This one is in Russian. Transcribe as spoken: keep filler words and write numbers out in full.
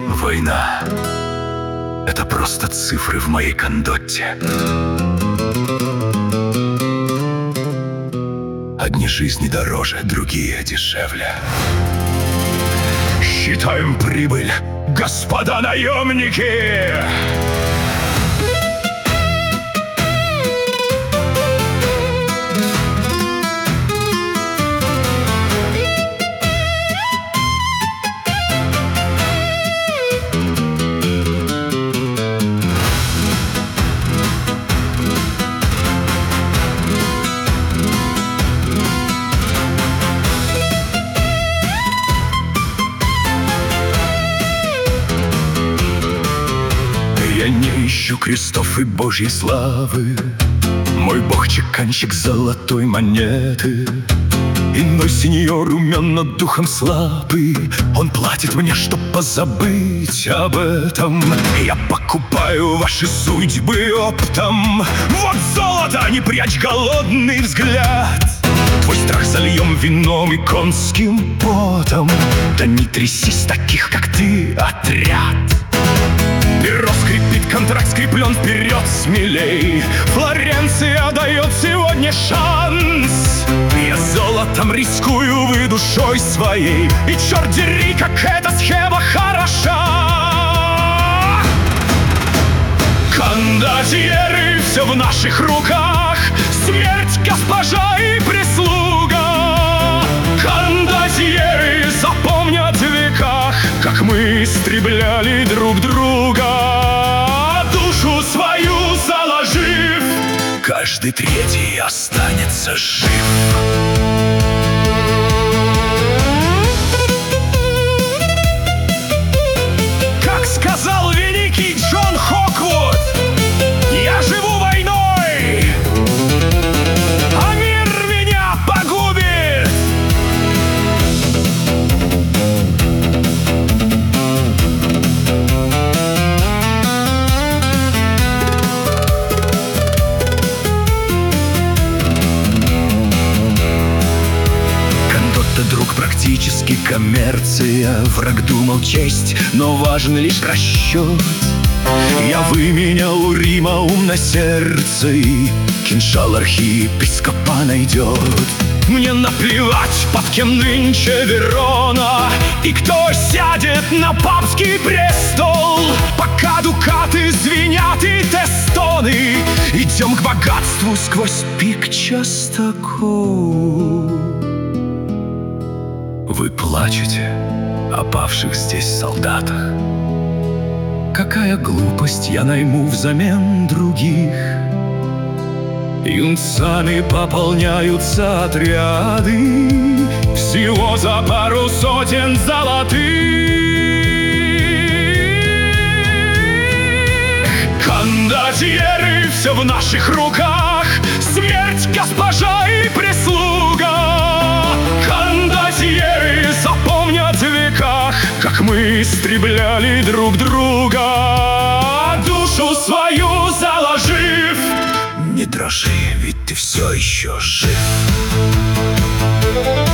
Война — это просто цифры в моей кондотте. Одни жизни дороже, другие дешевле. Считаем прибыль, господа наемники! Я не ищу крестов и божьей славы. Мой бог-чеканщик золотой монеты. Иной сеньор умен, но духом слабый. Он платит мне, чтоб позабыть об этом. Я покупаю ваши судьбы оптом. Вот золото, не прячь голодный взгляд. Твой страх зальем вином и конским потом. Да не трясись таких, как ты, отряд. Перо скрипит, контракт скреплен, вперед смелей. Флоренция дает сегодня шанс. Я золотом рискую, вы душой своей. И черт дери, как эта схема хороша. Кондотьеры, все в наших руках. Смерть, госпожа и прислуга. Кондотьеры запомнят в веках, как мы истребляли друг друга, душу свою заложив. Каждый третий останется жив. Как сказал великий Джон Хоквуд, я живу войной, а мир меня погубит. Друг, практически коммерция. Враг думал честь, но важен лишь расчет. Я выменял у Рима ум на сердце, и кинжал архиепископа найдет. Мне наплевать, под кем нынче Верона и кто сядет на папский престол. Пока дукаты звенят и тестоны, идем к богатству сквозь пик частокол. Вы плачете о павших здесь солдатах. Какая глупость, я найму взамен других. Юнцами пополняются отряды, всего за пару сотен золотых. Кондотьеры, все в наших руках. Смерть, госпожа и прислуга. Кондотьеры запомнят в веках, как мы истребляли друг друга, душу свою заложив. Не дрожи, ведь ты все еще жив.